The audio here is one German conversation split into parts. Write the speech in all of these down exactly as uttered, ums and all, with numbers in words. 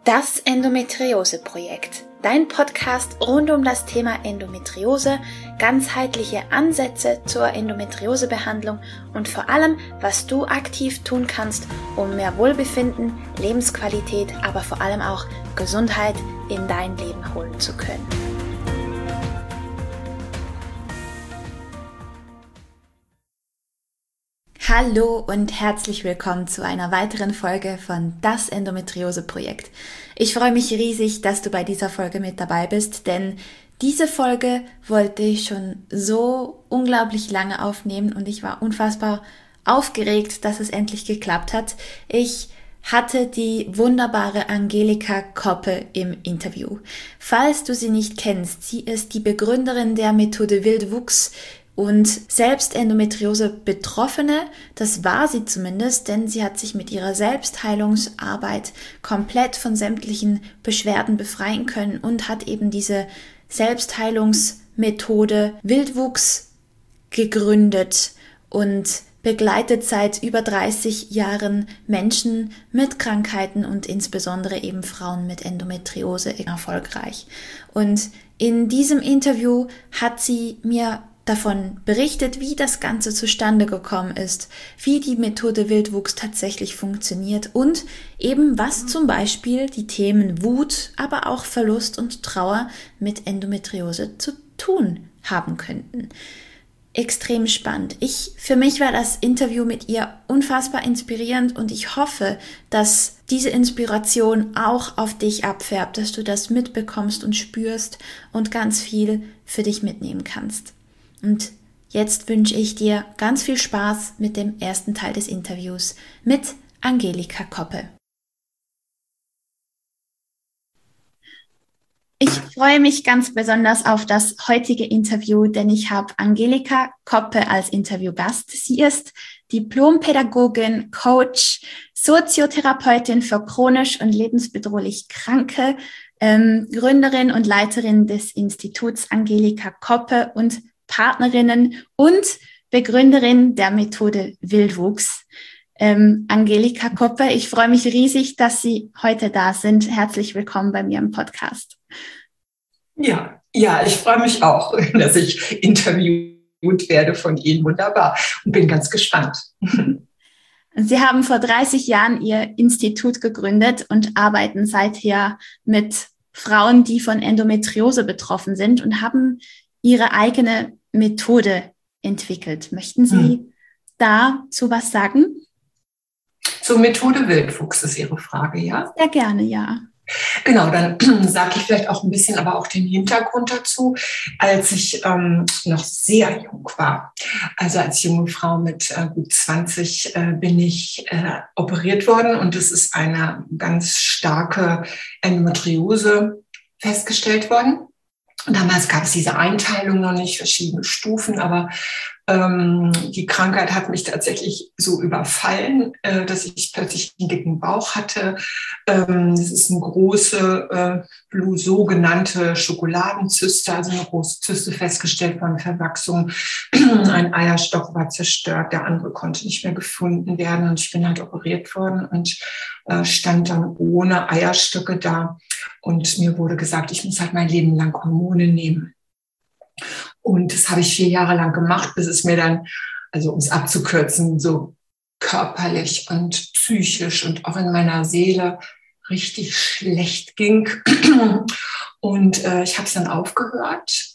Das Endometriose-Projekt, dein Podcast rund um das Thema Endometriose, ganzheitliche Ansätze zur Endometriosebehandlung und vor allem, was du aktiv tun kannst, um mehr Wohlbefinden, Lebensqualität, aber vor allem auch Gesundheit in dein Leben holen zu können. Hallo und herzlich willkommen zu einer weiteren Folge von Das Endometriose-Projekt. Ich freue mich riesig, dass du bei dieser Folge mit dabei bist, denn diese Folge wollte ich schon so unglaublich lange aufnehmen und ich war unfassbar aufgeregt, dass es endlich geklappt hat. Ich hatte die wunderbare Angelika Koppe im Interview. Falls du sie nicht kennst, sie ist die Begründerin der Methode Wildwuchs und selbst Endometriose-Betroffene, das war sie zumindest, denn sie hat sich mit ihrer Selbstheilungsarbeit komplett von sämtlichen Beschwerden befreien können und hat eben diese Selbstheilungsmethode Wildwuchs gegründet und begleitet seit über dreißig Jahren Menschen mit Krankheiten und insbesondere eben Frauen mit Endometriose erfolgreich. Und in diesem Interview hat sie mir davon berichtet, wie das Ganze zustande gekommen ist, wie die Methode Wildwuchs tatsächlich funktioniert und eben was zum Beispiel die Themen Wut, aber auch Verlust und Trauer mit Endometriose zu tun haben könnten. Extrem spannend. Ich, für mich war das Interview mit ihr unfassbar inspirierend und ich hoffe, dass diese Inspiration auch auf dich abfärbt, dass du das mitbekommst und spürst und ganz viel für dich mitnehmen kannst. Und jetzt wünsche ich dir ganz viel Spaß mit dem ersten Teil des Interviews mit Angelika Koppe. Ich freue mich ganz besonders auf das heutige Interview, denn ich habe Angelika Koppe als Interviewgast. Sie ist Diplompädagogin, Coach, Soziotherapeutin für chronisch und lebensbedrohlich Kranke, ähm, Gründerin und Leiterin des Instituts Angelika Koppe und Partnerinnen und Begründerin der Methode Wildwuchs. Ähm, Angelika Koppe, ich freue mich riesig, dass Sie heute da sind. Herzlich willkommen bei mir im Podcast. Ja, ja, ich freue mich auch, dass ich interviewt werde von Ihnen. Wunderbar und bin ganz gespannt. Sie haben vor dreißig Jahren Ihr Institut gegründet und arbeiten seither mit Frauen, die von Endometriose betroffen sind und haben Ihre eigene Methode entwickelt. Möchten Sie hm. dazu was sagen? Zur Methode Wildwuchs ist Ihre Frage, ja? Sehr gerne, ja. Genau, dann sage ich vielleicht auch ein bisschen, aber auch den Hintergrund dazu. Als ich ähm, noch sehr jung war, also als junge Frau mit äh, gut zwanzig, äh, bin ich äh, operiert worden und es ist eine ganz starke Endometriose festgestellt worden. Und damals gab es diese Einteilung noch nicht, verschiedene Stufen, aber ähm, die Krankheit hat mich tatsächlich so überfallen, äh, dass ich plötzlich einen dicken Bauch hatte. Ähm, das ist eine große, äh, sogenannte Schokoladenzyste, also eine große Zyste festgestellt von Verwachsung. Ein Eierstock war zerstört, der andere konnte nicht mehr gefunden werden und ich bin halt operiert worden und äh, stand dann ohne Eierstöcke da. Und mir wurde gesagt, ich muss halt mein Leben lang Hormone nehmen. Und das habe ich vier Jahre lang gemacht, bis es mir dann, also um es abzukürzen, so körperlich und psychisch und auch in meiner Seele richtig schlecht ging. Und äh, ich habe es dann aufgehört.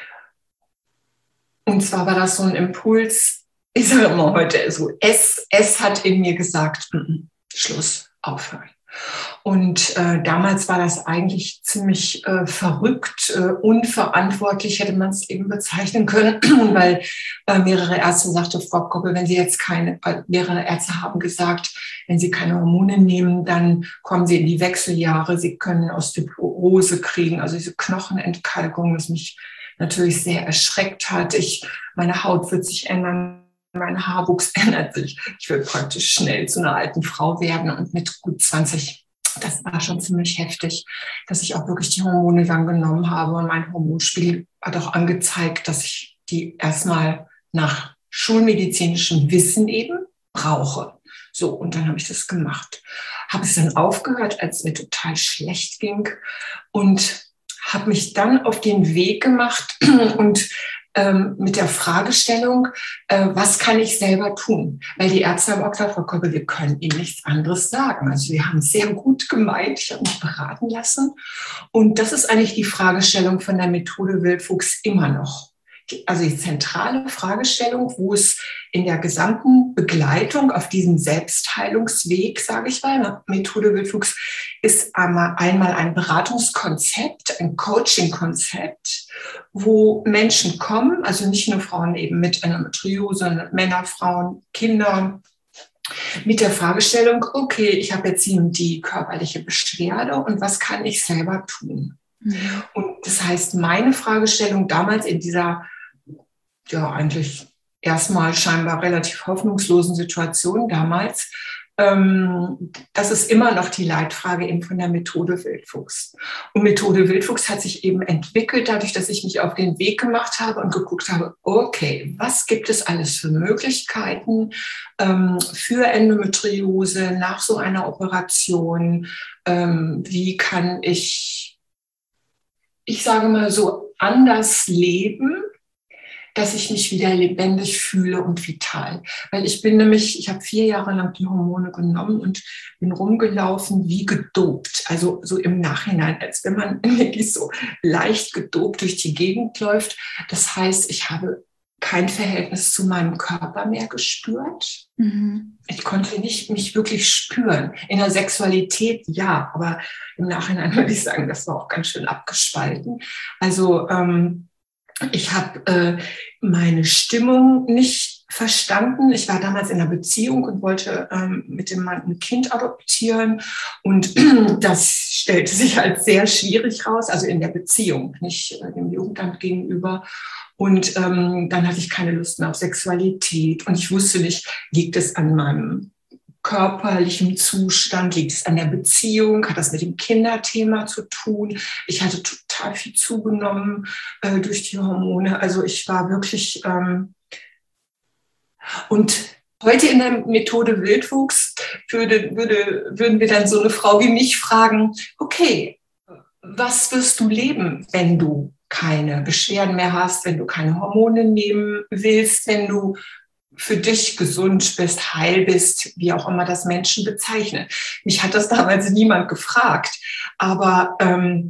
Und zwar war das so ein Impuls, ich sage immer heute so, es, es hat in mir gesagt, Schluss, aufhören. Und äh, damals war das eigentlich ziemlich äh, verrückt, äh, unverantwortlich hätte man es eben bezeichnen können, weil äh, mehrere Ärzte sagten, Frau Koppe, wenn Sie jetzt keine, äh, mehrere Ärzte haben gesagt, wenn Sie keine Hormone nehmen, dann kommen Sie in die Wechseljahre, Sie können Osteoporose kriegen, also diese Knochenentkalkung, das mich natürlich sehr erschreckt hat. Ich, meine Haut wird sich ändern. Mein Haarwuchs ändert sich. Ich will praktisch schnell zu einer alten Frau werden und mit gut zwanzig, das war schon ziemlich heftig, dass ich auch wirklich die Hormone dann genommen habe und mein Hormonspiegel hat auch angezeigt, dass ich die erstmal nach schulmedizinischem Wissen eben brauche. So, und dann habe ich das gemacht. Habe es dann aufgehört, als es mir total schlecht ging und habe mich dann auf den Weg gemacht und ähm, mit der Fragestellung, äh, was kann ich selber tun? Weil die Ärzte haben auch gesagt, Frau Kolbe, wir können Ihnen nichts anderes sagen. Also wir haben es sehr gut gemeint, ich habe mich beraten lassen. Und das ist eigentlich die Fragestellung von der Methode Wildfuchs immer noch. Also die zentrale Fragestellung, wo es in der gesamten Begleitung auf diesem Selbstheilungsweg, sage ich mal, Methode Wildfuchs, ist einmal, einmal ein Beratungskonzept, ein Coaching-Konzept, wo Menschen kommen, also nicht nur Frauen eben mit Endometriose, sondern Männer, Frauen, Kinder, mit der Fragestellung, okay, ich habe jetzt die körperliche Beschwerde und was kann ich selber tun? Mhm. Und das heißt, meine Fragestellung damals in dieser, ja eigentlich erstmal scheinbar relativ hoffnungslosen Situation damals, ähm, das ist immer noch die Leitfrage eben von der Methode Wildfuchs. Und Methode Wildfuchs hat sich eben entwickelt, dadurch, dass ich mich auf den Weg gemacht habe und geguckt habe, okay, was gibt es alles für Möglichkeiten ähm, für Endometriose nach so einer Operation? Ähm, wie kann ich, ich sage mal so, anders leben, dass ich mich wieder lebendig fühle und vital. Weil ich bin nämlich, ich habe vier Jahre lang die Hormone genommen und bin rumgelaufen wie gedopt. Also so im Nachhinein, als wenn man wirklich so leicht gedopt durch die Gegend läuft. Das heißt, ich habe kein Verhältnis zu meinem Körper mehr gespürt. Mhm. Ich konnte nicht mich wirklich spüren. In der Sexualität ja, aber im Nachhinein würde ich sagen, das war auch ganz schön abgespalten. Also ähm, ich habe äh, meine Stimmung nicht verstanden. Ich war damals in einer Beziehung und wollte ähm, mit dem Mann ein Kind adoptieren. Und das stellte sich als sehr schwierig raus, also in der Beziehung, nicht äh, dem Jugendamt gegenüber. Und ähm, dann hatte ich keine Lust mehr auf Sexualität. Und ich wusste nicht, liegt es an meinem körperlichen Zustand, liegt es an der Beziehung, hat das mit dem Kinderthema zu tun. Ich hatte total viel zugenommen äh, durch die Hormone. Also ich war wirklich... Ähm und heute in der Methode Wildfuchs würde, würde, würden wir dann so eine Frau wie mich fragen, okay, was wirst du leben, wenn du keine Beschwerden mehr hast, wenn du keine Hormone nehmen willst, wenn du für dich gesund bist, heil bist, wie auch immer das Menschen bezeichnen. Mich hat das damals niemand gefragt. Aber ähm,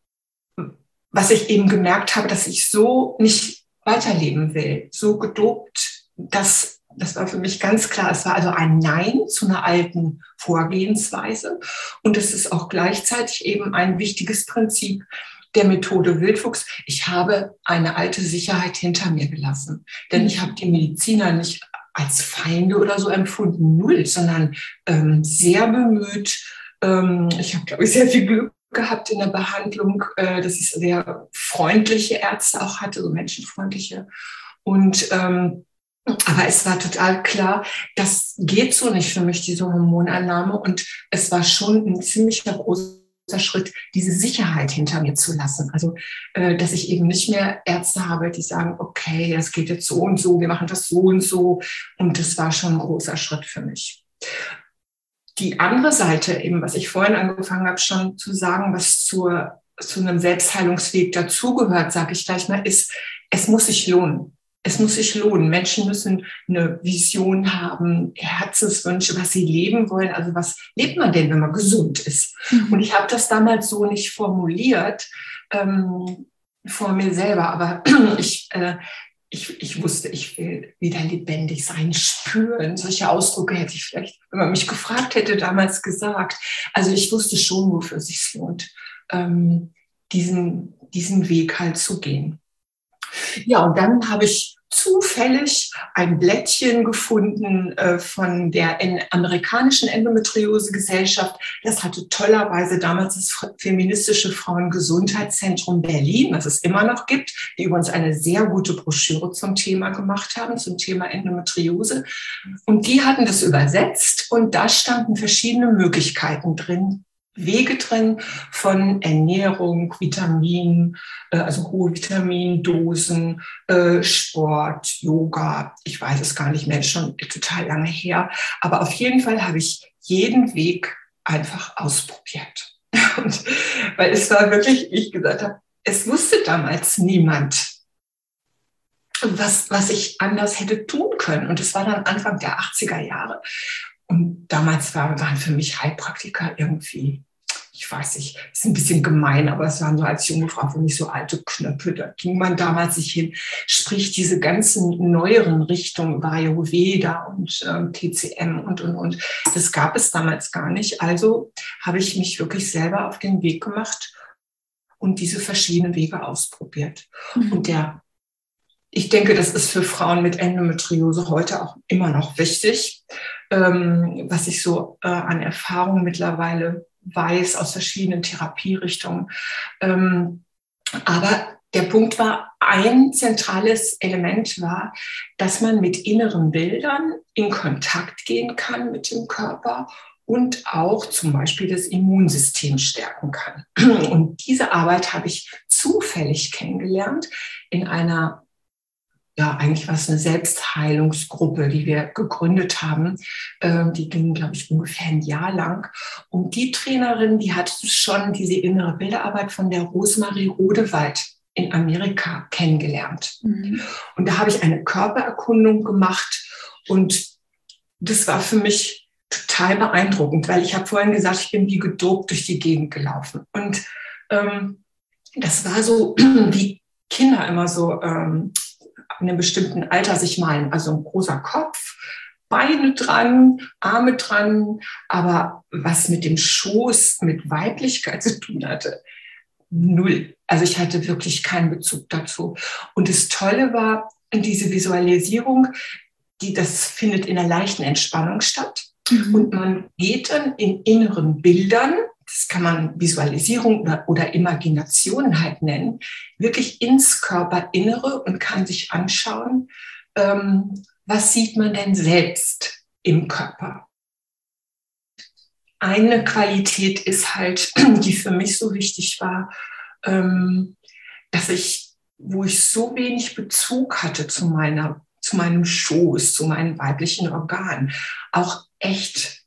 was ich eben gemerkt habe, dass ich so nicht weiterleben will, so gedopt, dass das war für mich ganz klar. Es war also ein Nein zu einer alten Vorgehensweise. Und es ist auch gleichzeitig eben ein wichtiges Prinzip der Methode Wildfuchs. Ich habe eine alte Sicherheit hinter mir gelassen. Denn ich habe die Mediziner nicht als Feinde oder so empfunden, null, sondern ähm, sehr bemüht. Ähm, ich habe, glaube ich, sehr viel Glück gehabt in der Behandlung, äh, dass ich sehr freundliche Ärzte auch hatte, so menschenfreundliche. Und ähm, aber es war total klar, das geht so nicht für mich, diese Hormonannahme. Und es war schon ein ziemlicher großer Schritt, diese Sicherheit hinter mir zu lassen. Also, äh, dass ich eben nicht mehr Ärzte habe, die sagen, okay, das geht jetzt so und so, wir machen das so und so. Und das war schon ein großer Schritt für mich. Die andere Seite eben, was ich vorhin angefangen habe, schon zu sagen, was zur, zu einem Selbstheilungsweg dazugehört, sage ich gleich mal, ist, es muss sich lohnen. Es muss sich lohnen. Menschen müssen eine Vision haben, Herzenswünsche, was sie leben wollen. Also was lebt man denn, wenn man gesund ist? Mhm. Und ich habe das damals so nicht formuliert ähm, vor mir selber, aber ich, äh, ich, ich wusste, ich will wieder lebendig sein, spüren. Solche Ausdrücke hätte ich vielleicht, wenn man mich gefragt hätte, damals gesagt. Also ich wusste schon, wofür es sich lohnt, ähm, diesen, diesen Weg halt zu gehen. Ja, und dann habe ich zufällig ein Blättchen gefunden äh, von der en- amerikanischen Endometriose-Gesellschaft. Das hatte tollerweise damals das feministische Frauengesundheitszentrum Berlin, was es immer noch gibt, die übrigens eine sehr gute Broschüre zum Thema gemacht haben, zum Thema Endometriose. Und die hatten das übersetzt und da standen verschiedene Möglichkeiten drin, Wege drin von Ernährung, Vitamin, äh, also hohe Vitamindosen, äh, Sport, Yoga. Ich weiß es gar nicht mehr, ist schon total lange her. Aber auf jeden Fall habe ich jeden Weg einfach ausprobiert. Und, weil es war wirklich, wie ich gesagt habe, es wusste damals niemand, was, was ich anders hätte tun können. Und es war dann Anfang der achtziger Jahre. Und damals war, waren für mich Heilpraktiker irgendwie, ich weiß nicht, ist ein bisschen gemein, aber es waren so als junge Frau für mich so alte Knöpfe. Da ging man damals nicht hin. Sprich, diese ganzen neueren Richtungen, Ayurveda und ähm, T C M und, und, und, das gab es damals gar nicht. Also habe ich mich wirklich selber auf den Weg gemacht und diese verschiedenen Wege ausprobiert. Mhm. Und der Ich denke, das ist für Frauen mit Endometriose heute auch immer noch wichtig, ähm, was ich so äh, an Erfahrung mittlerweile weiß aus verschiedenen Therapierichtungen. Ähm, aber der Punkt war, ein zentrales Element war, dass man mit inneren Bildern in Kontakt gehen kann mit dem Körper und auch zum Beispiel das Immunsystem stärken kann. Und diese Arbeit habe ich zufällig kennengelernt in einer Ja, eigentlich war es eine Selbstheilungsgruppe, die wir gegründet haben. Ähm, die ging, glaube ich, ungefähr ein Jahr lang. Und die Trainerin, die hat schon diese innere Bilderarbeit von der Rosemarie Rodewald in Amerika kennengelernt. Mhm. Und da habe ich eine Körpererkundung gemacht. Und das war für mich total beeindruckend, weil ich habe vorhin gesagt, ich bin wie gedopt durch die Gegend gelaufen. Und ähm, das war so, wie Kinder immer so ähm, in einem bestimmten Alter sich malen. Also ein großer Kopf, Beine dran, Arme dran, aber was mit dem Schoß, mit Weiblichkeit zu tun hatte, null. Also ich hatte wirklich keinen Bezug dazu. Und das Tolle war, diese Visualisierung, die, das findet in einer leichten Entspannung statt. Mhm. Und man geht dann in inneren Bildern, das kann man Visualisierung oder, oder Imagination halt nennen, wirklich ins Körperinnere und kann sich anschauen, ähm, was sieht man denn selbst im Körper. Eine Qualität ist halt, die für mich so wichtig war, ähm, dass ich, wo ich so wenig Bezug hatte zu meiner, zu meinem Schoß, zu meinen weiblichen Organen, auch echt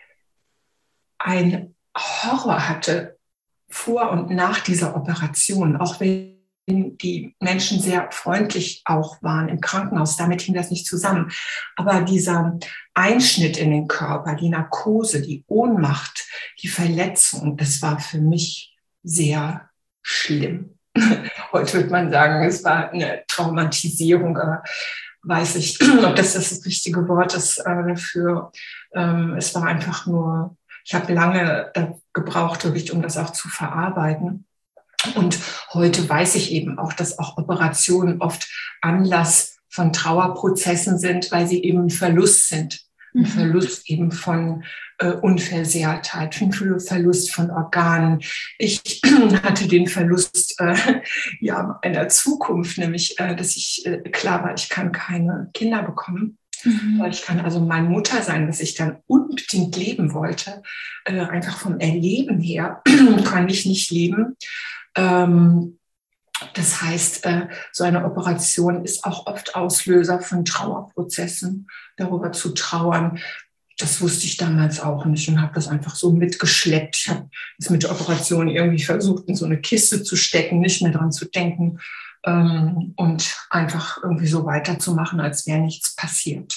ein Horror hatte vor und nach dieser Operation, auch wenn die Menschen sehr freundlich auch waren im Krankenhaus, damit hing das nicht zusammen. Aber dieser Einschnitt in den Körper, die Narkose, die Ohnmacht, die Verletzung, das war für mich sehr schlimm. Heute würde man sagen, es war eine Traumatisierung, aber weiß ich, ob das das richtige Wort ist dafür. Es war einfach nur, ich habe lange gebraucht, wirklich, um das auch zu verarbeiten. Und heute weiß ich eben auch, dass auch Operationen oft Anlass von Trauerprozessen sind, weil sie eben ein Verlust sind. Ein Verlust eben von äh, Unversehrtheit, ein Verlust von Organen. Ich hatte den Verlust äh, ja, einer Zukunft, nämlich, äh, dass ich äh, klar war, ich kann keine Kinder bekommen. Mhm. Ich kann also meine Mutter sein, dass ich dann unbedingt leben wollte. Äh, einfach vom Erleben her kann ich nicht leben. Ähm, das heißt, äh, so eine Operation ist auch oft Auslöser von Trauerprozessen, darüber zu trauern. Das wusste ich damals auch nicht und habe das einfach so mitgeschleppt. Ich habe das mit der Operation irgendwie versucht, in so eine Kiste zu stecken, nicht mehr dran zu denken ähm, und einfach irgendwie so weiterzumachen, als wäre nichts passiert.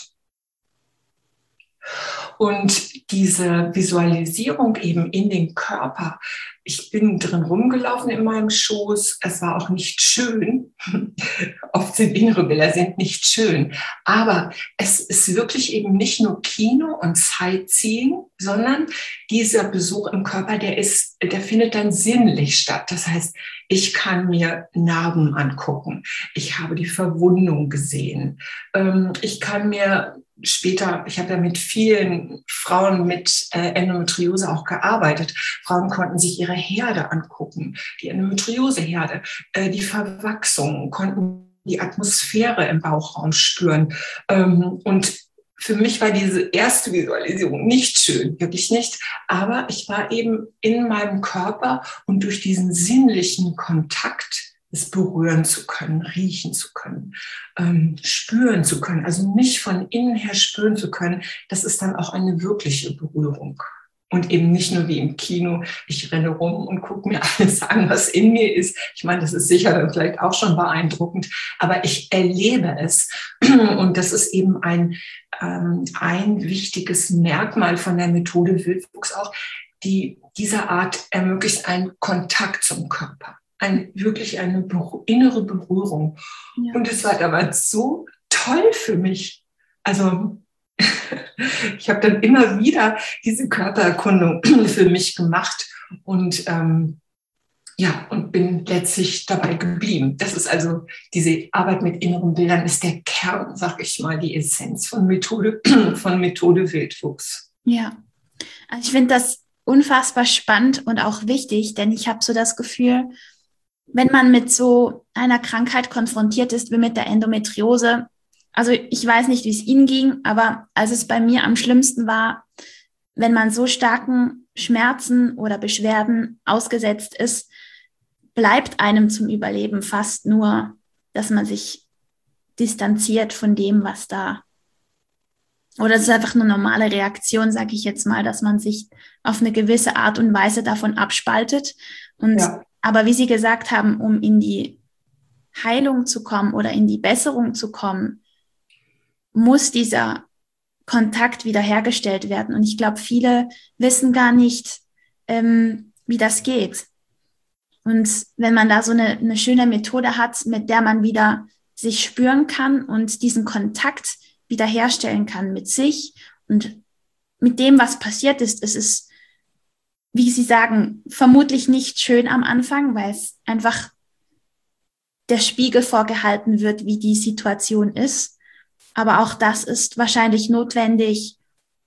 Und diese Visualisierung eben in den Körper, ich bin drin rumgelaufen in meinem Schoß, es war auch nicht schön, oft sind innere Bilder sind nicht schön, aber es ist wirklich eben nicht nur Kino und Sightseeing, sondern dieser Besuch im Körper, der ist, der findet dann sinnlich statt. Das heißt, ich kann mir Narben angucken, ich habe die Verwundung gesehen, ich kann mir später, ich habe ja mit vielen Frauen mit äh, Endometriose auch gearbeitet. Frauen konnten sich ihre Herde angucken, die Endometrioseherde, äh, die Verwachsung, konnten die Atmosphäre im Bauchraum spüren. Ähm, und für mich war diese erste Visualisierung nicht schön, wirklich nicht. Aber ich war eben in meinem Körper und durch diesen sinnlichen Kontakt, es berühren zu können, riechen zu können, ähm, spüren zu können, also nicht von innen her spüren zu können, das ist dann auch eine wirkliche Berührung. Und eben nicht nur wie im Kino, ich renne rum und gucke mir alles an, was in mir ist. Ich meine, das ist sicher dann vielleicht auch schon beeindruckend, aber ich erlebe es. Und das ist eben ein, ähm, ein wichtiges Merkmal von der Methode Wildwuchs auch. Die, diese Art ermöglicht einen Kontakt zum Körper, ein, wirklich eine Ber- innere Berührung. Ja. Und es war damals so toll für mich. Also ich habe dann immer wieder diese Körpererkundung für mich gemacht und ähm, ja, und bin letztlich dabei geblieben. Das ist also diese Arbeit mit inneren Bildern ist der Kern, sag ich mal, die Essenz von Methode, von Methode Wildwuchs. Ja, also ich finde das unfassbar spannend und auch wichtig, denn ich habe so das Gefühl, wenn man mit so einer Krankheit konfrontiert ist wie mit der Endometriose, also ich weiß nicht, wie es Ihnen ging, aber als es bei mir am schlimmsten war, wenn man so starken Schmerzen oder Beschwerden ausgesetzt ist, bleibt einem zum Überleben fast nur, dass man sich distanziert von dem, was da. Oder es ist einfach eine normale Reaktion, sage ich jetzt mal, dass man sich auf eine gewisse Art und Weise davon abspaltet. Und ja. Aber wie Sie gesagt haben, um in die Heilung zu kommen oder in die Besserung zu kommen, muss dieser Kontakt wiederhergestellt werden. Und ich glaube, viele wissen gar nicht, ähm, wie das geht. Und wenn man da so eine, eine schöne Methode hat, mit der man wieder sich spüren kann und diesen Kontakt wiederherstellen kann mit sich und mit dem, was passiert ist, es ist, wie Sie sagen, vermutlich nicht schön am Anfang, weil es einfach der Spiegel vorgehalten wird, wie die Situation ist. Aber auch das ist wahrscheinlich notwendig.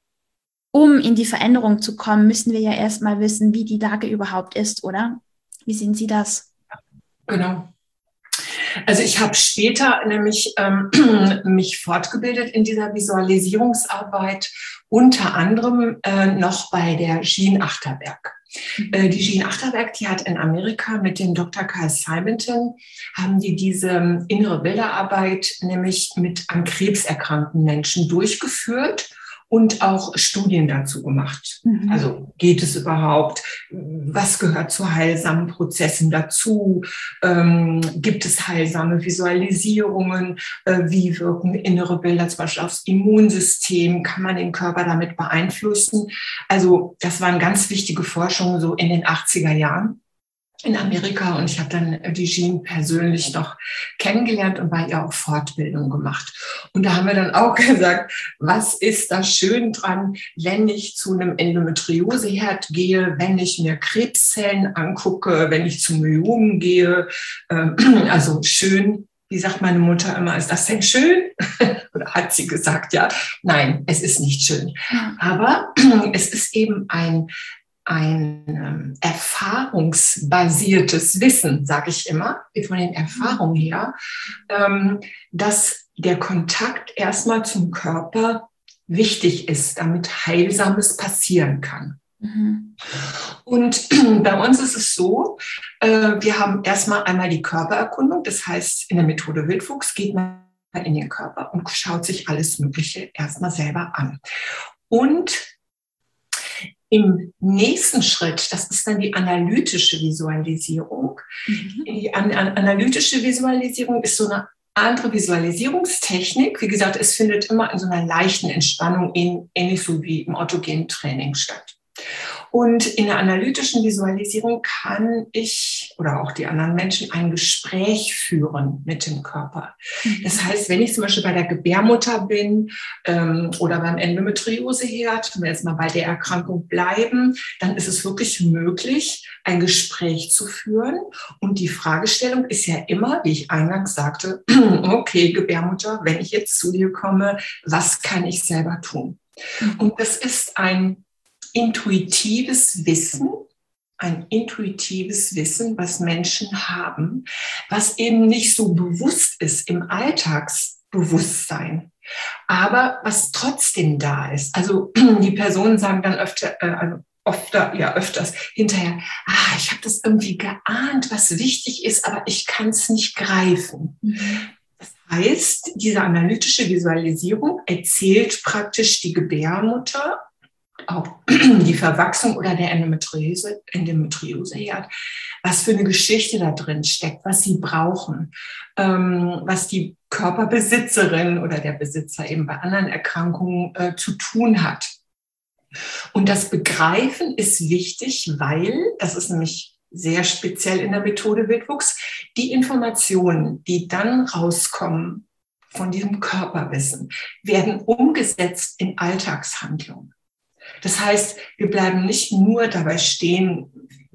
Um in die Veränderung zu kommen, müssen wir ja erstmal wissen, wie die Lage überhaupt ist, oder? Wie sehen Sie das? Genau. Also ich habe später nämlich ähm, mich fortgebildet in dieser Visualisierungsarbeit, unter anderem äh, noch bei der Jean Achterberg. Äh, die Jean Achterberg, die hat in Amerika mit dem Doktor Carl Simonton, haben die diese innere Bilderarbeit nämlich mit an Krebs erkrankten Menschen durchgeführt und auch Studien dazu gemacht. Mhm. Also geht es überhaupt? Was gehört zu heilsamen Prozessen dazu? Ähm, gibt es heilsame Visualisierungen? Äh, wie wirken innere Bilder zum Beispiel aufs Immunsystem? Kann man den Körper damit beeinflussen? Also das waren ganz wichtige Forschungen so in den achtziger Jahren in Amerika, und ich habe dann die Jean persönlich noch kennengelernt und bei ihr auch Fortbildung gemacht. Und da haben wir dann auch gesagt, was ist da schön dran, wenn ich zu einem Endometrioseherd gehe, wenn ich mir Krebszellen angucke, wenn ich zu Myomen gehe, also schön. Wie sagt meine Mutter immer, ist das denn schön? Oder hat sie gesagt, ja, nein, es ist nicht schön. Aber es ist eben ein ein ähm, erfahrungsbasiertes Wissen, sage ich immer, von den Erfahrungen her, ähm, dass der Kontakt erstmal zum Körper wichtig ist, damit Heilsames passieren kann. Mhm. Und bei uns ist es so, äh, wir haben erstmal einmal die Körpererkundung, das heißt, in der Methode Wildwuchs geht man in den Körper und schaut sich alles Mögliche erstmal selber an. Und im nächsten Schritt, das ist dann die analytische Visualisierung. Mhm. Die an, an, analytische Visualisierung ist so eine andere Visualisierungstechnik. Wie gesagt, es findet immer in so einer leichten Entspannung, ähnlich so wie im autogenen Training statt. Und in der analytischen Visualisierung kann ich oder auch die anderen Menschen ein Gespräch führen mit dem Körper. Das heißt, wenn ich zum Beispiel bei der Gebärmutter bin ähm, oder beim Endometrioseherd, wenn wir jetzt mal bei der Erkrankung bleiben, dann ist es wirklich möglich, ein Gespräch zu führen. Und die Fragestellung ist ja immer, wie ich eingangs sagte, okay, Gebärmutter, wenn ich jetzt zu dir komme, was kann ich selber tun? Und das ist ein intuitives Wissen, ein intuitives Wissen, was Menschen haben, was eben nicht so bewusst ist im Alltagsbewusstsein. Aber was trotzdem da ist, also die Personen sagen dann öfter, äh, also öfter, ja öfters hinterher, ah, ich habe das irgendwie geahnt, was wichtig ist, aber ich kann es nicht greifen. Mhm. Das heißt, diese analytische Visualisierung erzählt praktisch die Gebärmutter, auch die Verwachsung oder der Endometriose, Endometrioseherd, was für eine Geschichte da drin steckt, was sie brauchen, ähm, was die Körperbesitzerin oder der Besitzer eben bei anderen Erkrankungen äh, zu tun hat. Und das Begreifen ist wichtig, weil, das ist nämlich sehr speziell in der Methode Wildwuchs, die Informationen, die dann rauskommen von diesem Körperwissen, werden umgesetzt in Alltagshandlungen. Das heißt, wir bleiben nicht nur dabei stehen,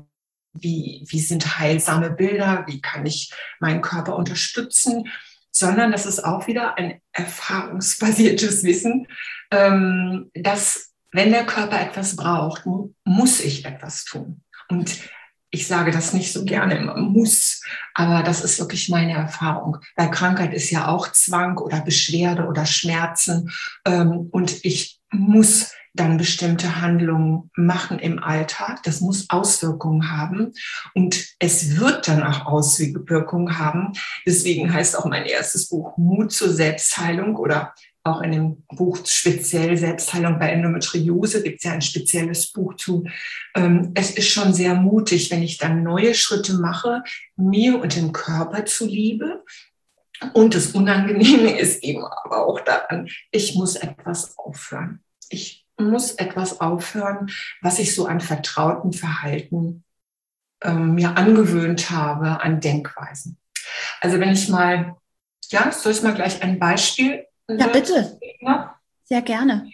wie, wie sind heilsame Bilder, wie kann ich meinen Körper unterstützen, sondern das ist auch wieder ein erfahrungsbasiertes Wissen, ähm, dass wenn der Körper etwas braucht, muss ich etwas tun. Und ich sage das nicht so gerne immer, muss, aber das ist wirklich meine Erfahrung. Weil Krankheit ist ja auch Zwang oder Beschwerde oder Schmerzen. Ähm, und ich muss dann bestimmte Handlungen machen im Alltag. Das muss Auswirkungen haben. Und es wird dann auch Auswirkungen haben. Deswegen heißt auch mein erstes Buch Mut zur Selbstheilung oder auch in dem Buch speziell Selbstheilung bei Endometriose gibt es ja ein spezielles Buch zu. Es ist schon sehr mutig, wenn ich dann neue Schritte mache, mir und dem Körper zuliebe. Und das Unangenehme ist eben aber auch daran, ich muss etwas aufhören. Ich muss etwas aufhören, was ich so an vertrauten Verhalten ähm, mir angewöhnt habe, an Denkweisen. Also wenn ich mal, ja, soll ich mal gleich ein Beispiel? Ja, bitte. Ja. Sehr gerne.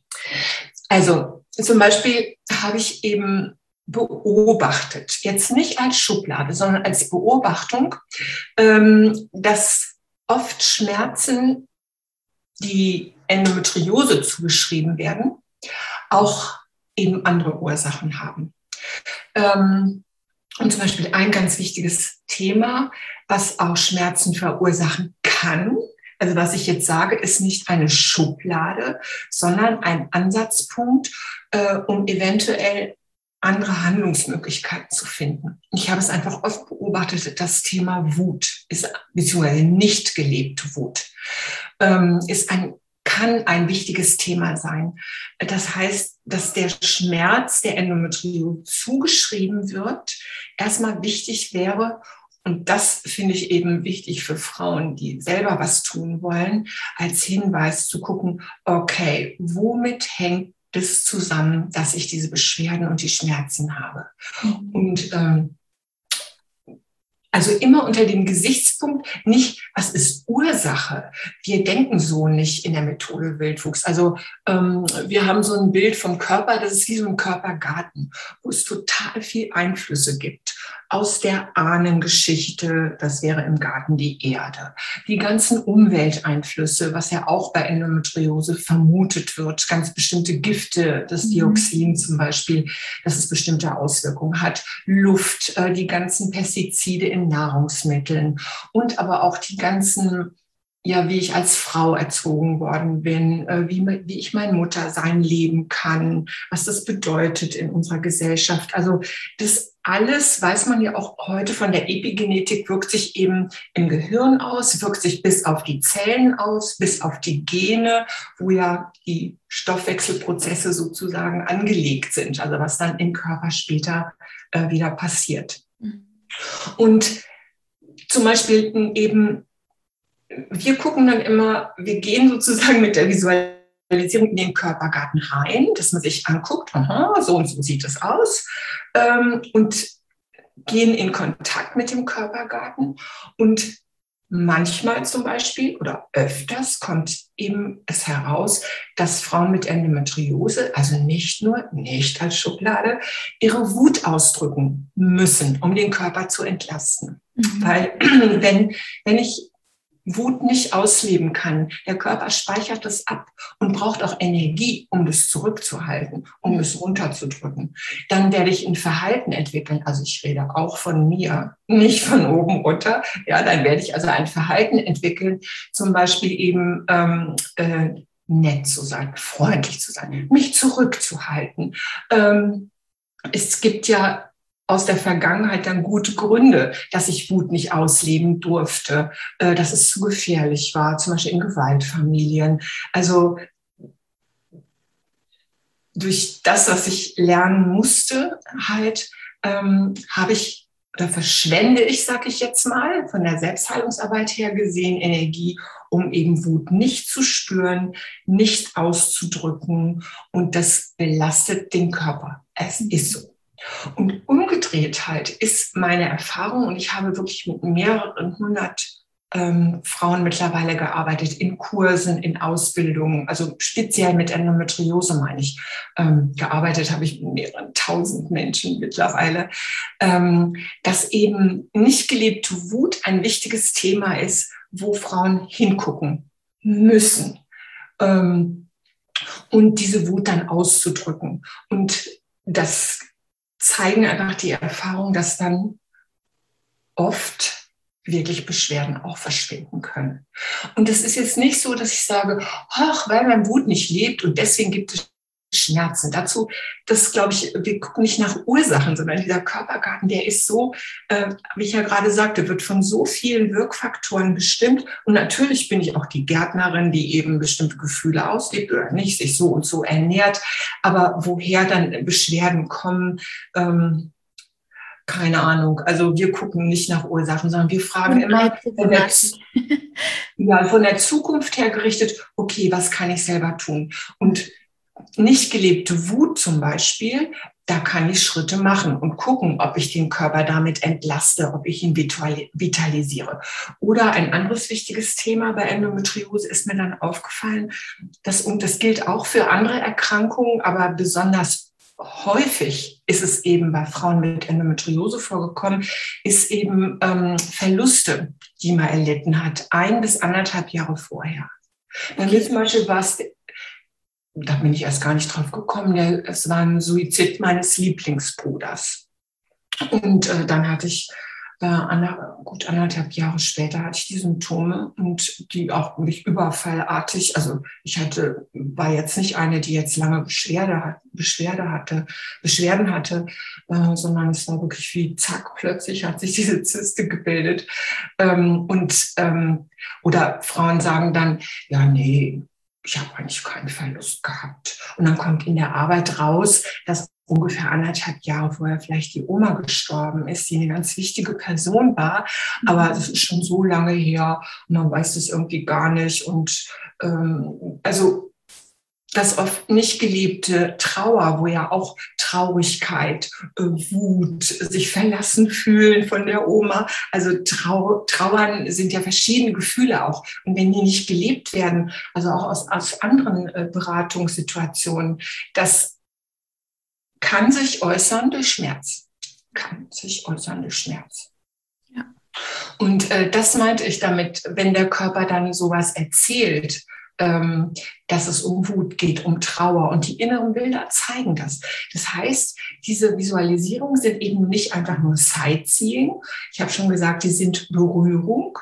Also zum Beispiel habe ich eben beobachtet, jetzt nicht als Schublade, sondern als Beobachtung, ähm, dass oft Schmerzen, die Endometriose zugeschrieben werden, auch eben andere Ursachen haben. Ähm, und zum Beispiel ein ganz wichtiges Thema, was auch Schmerzen verursachen kann, also was ich jetzt sage, ist nicht eine Schublade, sondern ein Ansatzpunkt, äh, um eventuell andere Handlungsmöglichkeiten zu finden. Ich habe es einfach oft beobachtet, das Thema Wut ist, beziehungsweise nicht gelebte Wut, ähm, ist ein, kann ein wichtiges Thema sein. Das heißt, dass der Schmerz der Endometriose zugeschrieben wird, erstmal wichtig wäre. Und das finde ich eben wichtig für Frauen, die selber was tun wollen, als Hinweis zu gucken, okay, womit hängt es zusammen, dass ich diese Beschwerden und die Schmerzen habe? Mhm. Und ähm, also immer unter dem Gesichtspunkt nicht, was ist Ursache? Wir denken so nicht in der Methode Wildwuchs. Also ähm, wir haben so ein Bild vom Körper, das ist wie so ein Körpergarten, wo es total viel Einflüsse gibt. Aus der Ahnengeschichte, das wäre im Garten die Erde. Die ganzen Umwelteinflüsse, was ja auch bei Endometriose vermutet wird, ganz bestimmte Gifte, das Dioxin zum Beispiel, dass es bestimmte Auswirkungen hat. Luft, äh, die ganzen Pestizide in Nahrungsmitteln und aber auch die ganzen, ja, wie ich als Frau erzogen worden bin, äh, wie, wie ich mein Muttersein leben kann, was das bedeutet in unserer Gesellschaft. Also das alles, weiß man ja auch heute von der Epigenetik, wirkt sich eben im Gehirn aus, wirkt sich bis auf die Zellen aus, bis auf die Gene, wo ja die Stoffwechselprozesse sozusagen angelegt sind, also was dann im Körper später äh, wieder passiert. Mhm. Und zum Beispiel eben, wir gucken dann immer, wir gehen sozusagen mit der Visualisierung in den Körpergarten rein, dass man sich anguckt, aha, so und so sieht es aus, ähm, und gehen in Kontakt mit dem Körpergarten. Und manchmal zum Beispiel oder öfters kommt eben es heraus, dass Frauen mit Endometriose, also nicht nur, nicht als Schublade, ihre Wut ausdrücken müssen, um den Körper zu entlasten. Mhm. Weil wenn, wenn ich Wut nicht ausleben kann, der Körper speichert das ab und braucht auch Energie, um das zurückzuhalten, um es runterzudrücken, dann werde ich ein Verhalten entwickeln. Also ich rede auch von mir, nicht von oben runter. Ja, dann werde ich also ein Verhalten entwickeln, zum Beispiel eben ähm, äh, nett zu sein, freundlich zu sein, mich zurückzuhalten. Ähm, es gibt ja aus der Vergangenheit dann gute Gründe, dass ich Wut nicht ausleben durfte, äh, dass es zu gefährlich war, zum Beispiel in Gewaltfamilien. Also durch das, was ich lernen musste, halt, ähm, habe ich oder verschwende ich, sage ich jetzt mal, von der Selbstheilungsarbeit her gesehen, Energie, um eben Wut nicht zu spüren, nicht auszudrücken. Und das belastet den Körper. Es ist so. Und umgedreht halt ist meine Erfahrung, und ich habe wirklich mit mehreren hundert ähm, Frauen mittlerweile gearbeitet, in Kursen, in Ausbildungen, also speziell mit Endometriose meine ich, ähm, gearbeitet habe ich mit mehreren tausend Menschen mittlerweile, ähm, dass eben nicht gelebte Wut ein wichtiges Thema ist, wo Frauen hingucken müssen, ähm, und diese Wut dann auszudrücken. Und das zeigen einfach die Erfahrung, dass dann oft wirklich Beschwerden auch verschwinden können. Und es ist jetzt nicht so, dass ich sage, ach, weil mein Wut nicht lebt und deswegen gibt es Schmerzen. Dazu, das glaube ich, wir gucken nicht nach Ursachen, sondern dieser Körpergarten, der ist so, äh, wie ich ja gerade sagte, wird von so vielen Wirkfaktoren bestimmt. Und natürlich bin ich auch die Gärtnerin, die eben bestimmte Gefühle auslebt oder nicht, sich so und so ernährt. Aber woher dann Beschwerden kommen, ähm, keine Ahnung. Also wir gucken nicht nach Ursachen, sondern wir fragen immer von der, ja, von der Zukunft her gerichtet, okay, was kann ich selber tun? Und nicht gelebte Wut zum Beispiel, da kann ich Schritte machen und gucken, ob ich den Körper damit entlaste, ob ich ihn vitalisiere. Oder ein anderes wichtiges Thema bei Endometriose ist mir dann aufgefallen, dass, und das gilt auch für andere Erkrankungen, aber besonders häufig ist es eben bei Frauen mit Endometriose vorgekommen, ist eben ähm, Verluste, die man erlitten hat, ein bis anderthalb Jahre vorher. Bei mir zum Beispiel war es, da bin ich erst gar nicht drauf gekommen, der, es war ein Suizid meines Lieblingsbruders. Und äh, dann hatte ich, äh, ander, gut anderthalb Jahre später hatte ich die Symptome und die auch mich überfallartig, also ich hatte, war jetzt nicht eine, die jetzt lange Beschwerde, hat, Beschwerde hatte, Beschwerden hatte, äh, sondern es war wirklich wie zack, plötzlich hat sich diese Zyste gebildet. Ähm, und ähm, oder Frauen sagen dann, ja, nee, ich habe eigentlich keinen Verlust gehabt. Und dann kommt in der Arbeit raus, dass ungefähr anderthalb Jahre vorher vielleicht die Oma gestorben ist, die eine ganz wichtige Person war. Aber das ist schon so lange her und man weiß das irgendwie gar nicht. Und ähm, also das oft nicht gelebte Trauer, wo ja auch Traurigkeit, äh, Wut, sich verlassen fühlen von der Oma. Also Trau Trauern sind ja verschiedene Gefühle auch. Und wenn die nicht gelebt werden, also auch aus, aus anderen äh, Beratungssituationen, das kann sich äußern durch Schmerz. Kann sich äußern durch Schmerz. Ja. Und äh, das meinte ich damit, wenn der Körper dann sowas erzählt, ähm, dass es um Wut geht, um Trauer. Und die inneren Bilder zeigen das. Das heißt, diese Visualisierungen sind eben nicht einfach nur Sightseeing. Ich habe schon gesagt, die sind Berührung.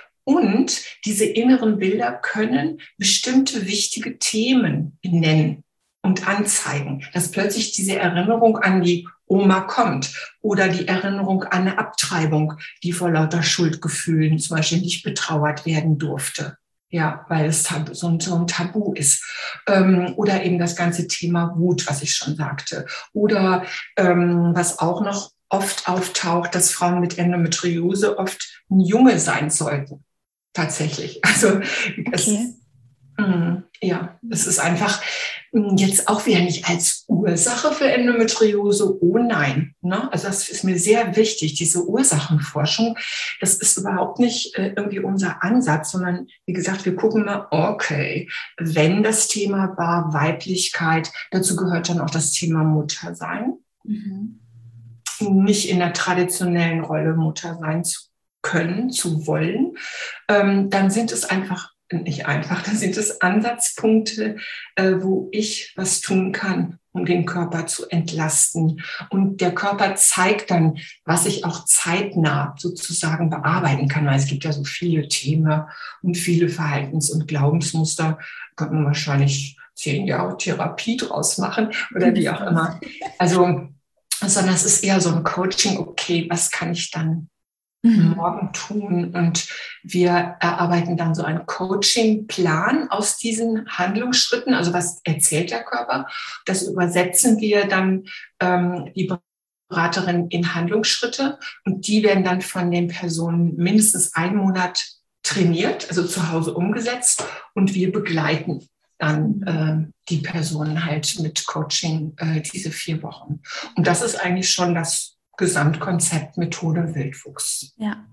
Und diese inneren Bilder können bestimmte wichtige Themen benennen und anzeigen, dass plötzlich diese Erinnerung an die Oma kommt oder die Erinnerung an eine Abtreibung, die vor lauter Schuldgefühlen zum Beispiel nicht betrauert werden durfte. Ja, weil es so ein, so ein Tabu ist. Ähm, oder eben das ganze Thema Wut, was ich schon sagte. Oder ähm, was auch noch oft auftaucht, dass Frauen mit Endometriose oft ein Junge sein sollten. Tatsächlich. Also es, okay. mh, ja, es ist einfach mh, jetzt auch wieder nicht als Ursache für Endometriose. Oh nein. Ne? Also das ist mir sehr wichtig, diese Ursachenforschung. Das ist überhaupt nicht äh, irgendwie unser Ansatz, sondern wie gesagt, wir gucken mal, okay, wenn das Thema war Weiblichkeit, dazu gehört dann auch das Thema Muttersein. Mhm. Nicht in der traditionellen Rolle Muttersein zu können, zu wollen, ähm, dann sind es einfach, nicht einfach, dann sind es Ansatzpunkte, äh, wo ich was tun kann, um den Körper zu entlasten. Und der Körper zeigt dann, was ich auch zeitnah sozusagen bearbeiten kann, weil es gibt ja so viele Themen und viele Verhaltens- und Glaubensmuster, da könnte man wahrscheinlich zehn Jahre Therapie draus machen oder wie auch immer. Also, sondern es ist eher so ein Coaching, okay, was kann ich dann mhm. morgen tun? Und wir erarbeiten dann so einen Coaching-Plan aus diesen Handlungsschritten. Also was erzählt der Körper? Das übersetzen wir dann ähm, die Beraterin in Handlungsschritte und die werden dann von den Personen mindestens einen Monat trainiert, also zu Hause umgesetzt und wir begleiten dann äh, die Personen halt mit Coaching äh, diese vier Wochen. Und das ist eigentlich schon das Gesamtkonzept Methode Wildwuchs. Ja.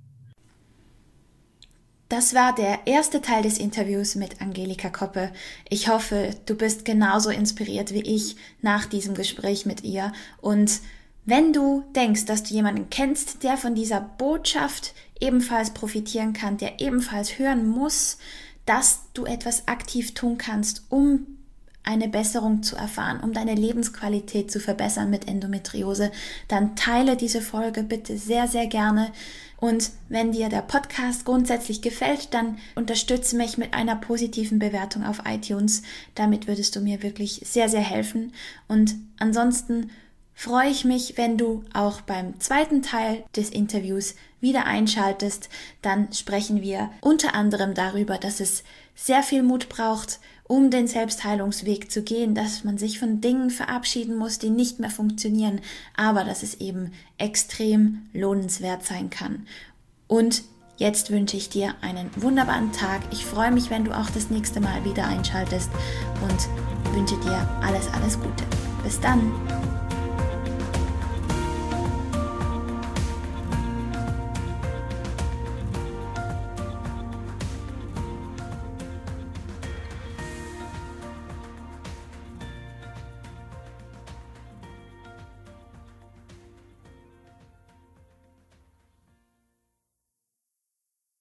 Das war der erste Teil des Interviews mit Angelika Koppe. Ich hoffe, du bist genauso inspiriert wie ich nach diesem Gespräch mit ihr. Und wenn du denkst, dass du jemanden kennst, der von dieser Botschaft ebenfalls profitieren kann, der ebenfalls hören muss, dass du etwas aktiv tun kannst, um eine Besserung zu erfahren, um deine Lebensqualität zu verbessern mit Endometriose, dann teile diese Folge bitte sehr, sehr gerne. Und wenn dir der Podcast grundsätzlich gefällt, dann unterstütze mich mit einer positiven Bewertung auf iTunes. Damit würdest du mir wirklich sehr, sehr helfen. Und ansonsten freue ich mich, wenn du auch beim zweiten Teil des Interviews wieder einschaltest. Dann sprechen wir unter anderem darüber, dass es sehr viel Mut braucht, um den Selbstheilungsweg zu gehen, dass man sich von Dingen verabschieden muss, die nicht mehr funktionieren, aber dass es eben extrem lohnenswert sein kann. Und jetzt wünsche ich dir einen wunderbaren Tag. Ich freue mich, wenn du auch das nächste Mal wieder einschaltest und wünsche dir alles, alles Gute. Bis dann!